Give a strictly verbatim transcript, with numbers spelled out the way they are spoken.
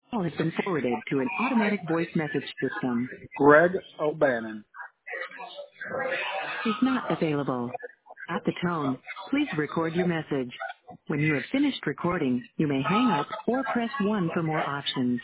call has been forwarded to an automatic voice message system. Greg O'Bannon. Is not available. At the tone, please record your message. When you have finished recording, you may hang up or press one for more options.